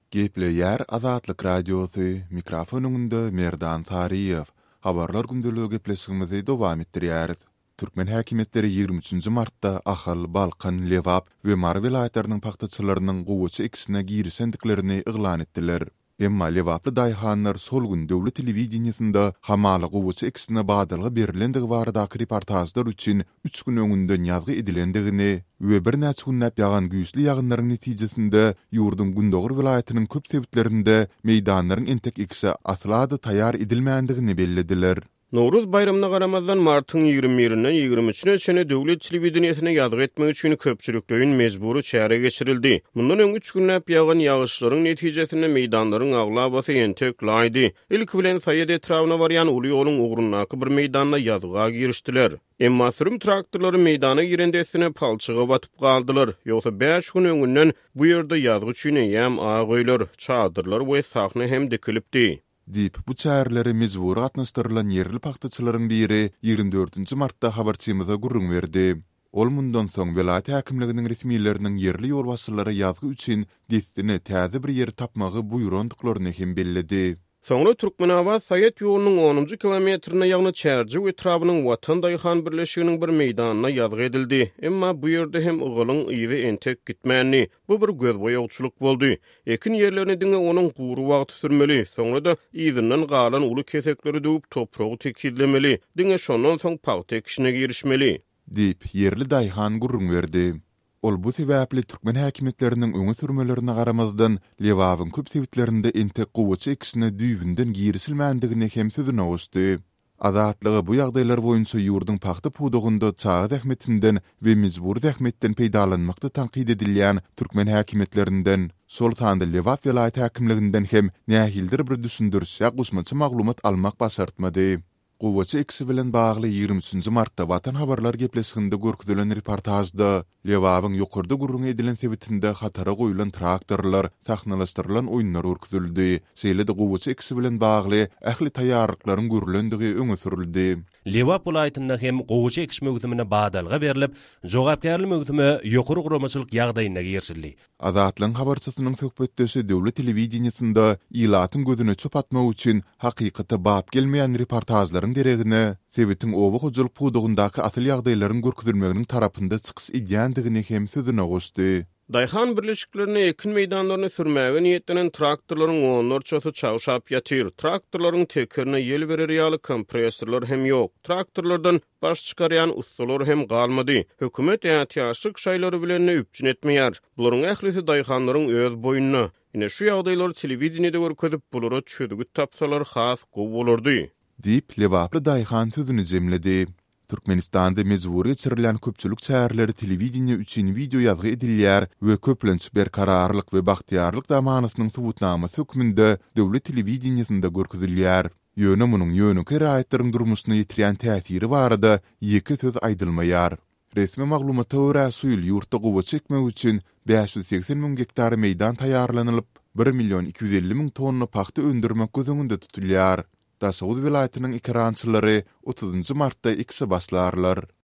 Gepleyer Azatlyk Radiosu mikrofonunda Merdan Tariyev. Habarlar gündölügi gepleşigimizi dowam etdirýäris. Türkmen häkimetleri 23 martda Ahal, Balkan, Lewap we Mar vilayetleriniň paxtaçylarynyň gowuçy ikisine girisendiklerini yglan etdiler. Emma Lewaply daýhanlar sol gün döwlet telewizionyasynda hamaly gowuçy ikisine badalga berilendigi baradaky reportajlar üçin 3 gün öňünden ýazgy edilendigini we bir näçe günnäp ýagan güýçli ýagynlaryň netijesinde ýurdun Gündoğur vilayetiniň köp sebitlerinde meýdanlaryň entek ikisi aslada taýýar edilmändigini bellediler. Nowruz bayramyna garamazdan martyň 21-inden 23-ne çene döwlet telewizionyasına ýazgy etmek üçin köpçüliklerin mejburi çäre geçirildi. Mundan öň 3 günnäp ýagan ýagyşlaryň netijesinde meýdanlaryň aglabasy entek laýdy. Ilk bilen Saýed etrawyna barýan uly ýoluň ugrunaky bir meýdanda ýazgyga girişdiler. Emma sürüm traktorlary meýdana girendesine palçyga batyp galdylar. Ýogsa 5 gün öňünden bu ýerde ýazgy üçin ýam agylar, çadyrlar we sahna hem dikilipdi. Dip bu çäherleri mejbur gatnaşdyrylan yerli paxtaçylaryň biri 24 martda habarçymyza gurrun berdi. Ol mundan soň vilayet häkimliginiň resmiýetleriniň yerli ýol başçylary ýazgy üçin destini täze bir ýer tapmagy buýrandyklaryny hem belledi. Soňra Türkmenawaz Saýet ýolunyň 10-njy kilometrine ýagny çärji we trawynyň Watan daýhan birleşiginiň bir meýdanyna ýazgy edildi. Emma bu ýerde hem ugalyň ýygy entek gitmänli. Bu bir gözboýagçylyk boldy. Ekin ýerlerini diňe onuň guru wagty sürmeli. Soňra da ýygynyň galan uly kesekleri döwüp topragy tekidlemeli. Diňe şondan soň paxta ekişine girişmeli. Dip yerli daýhan gurrun berdi. Ol bu sebäpli Türkmen häkimetleriniň öňe sürmelerine garamazdan Lewabyň köp sebitlerinde entek gowuçy ikisine düýbünden girisilmändigini hem sözüne goşdy. Azatlygy bu ýagdaýlar boýunça ýurdun paxta pudugunda çağı zähmetinden we mejbur zähmetden peýdalanmakda tanqid edilýän Türkmen häkimetlerinden sol tanda Lewap vilayet häkimliginden hem nähildir bir düşündürşä gusmaçy maglumat almak başartmady. Gowuçy ikisi bilen bagly 23 martda Watan habarlar gepleşiginde görküdilen reportajda Lewabyň ýokurda gurrun edilen sebitinde hatara goýulan traktorlar, sahnalaşdyrylan oýunlar görküdildi. Şeýle-de gowuçy ikisi bilen bagly ähli taýýarlyklaryň görülendigi öňe sürildi. Lewap vilayetinde hem gowuçy ekiş mögdümine badalga berilip, jogapkärlik mögdümi ýokary guramaçylyk ýagdaýyna girişildi. Azatlyň habarçysynyň söhbetdesi döwlet telewizionyasynda ýylatyň gözüne çöp atmak üçin hakykaty bap gelmeýän reportajlaryň deregine sebitiň owa hojuluk pudugundaky asyl ýagdaýlaryň görküdilmeginiň tarapynda çykys edýändigini hem sözüne goşdy. Daýhan birleşiklerini ekin meýdanlaryny sürmäge niýetlenen traktorlaryň onlarçasy çagşap ýatyr. Traktorlaryň tekerine ýel berer ýaly kompresorlar hem ýok. Traktorlardan baş çykarýan ustalar hem galmady. Hökümet ýa-ýaşyk şaýlary bilen üpçün etmeýär. Bularyň ählisi daýhanlaryň öz boýunyna. Ine şu ýagdaýlar telewizionyada görkezip bulara çödügü tapsalar has gow bolardy. Dip Lewaply daýhan sözüni jemledi. Türkmenistanda mejburi geçirilen köpçülük çäherleri telewiziony üçin video ýazgy edilýär we köplenç berkararlyk we bagtyarlyk zamanynyň subutnamasy hökmünde döwlet telewizionyasynda görkezilýär. Ýöne munyň ýönüke raýatlaryň durmuşyna ýetirýän täsiri barada ýeki söz aýdylmaýar. Resmi maglumata görä suýul ýurtda gowa çekmek üçin 580 000 hektar meýdan taýýarlanylyp 1.250 000 tonna paxta öndürmek gözüňünde tutulýar. Daşawuz vilayetiniň ikrançylary 30 martda ikisi başlarlar.